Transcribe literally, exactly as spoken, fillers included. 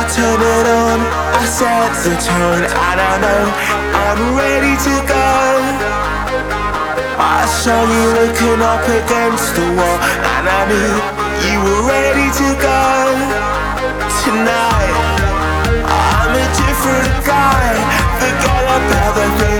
turn it on, I set the tone, and I know I'm ready to go. I saw you looking up against the wall, and I knew you were ready to go. Tonight, I'm a different guy. Forget about the things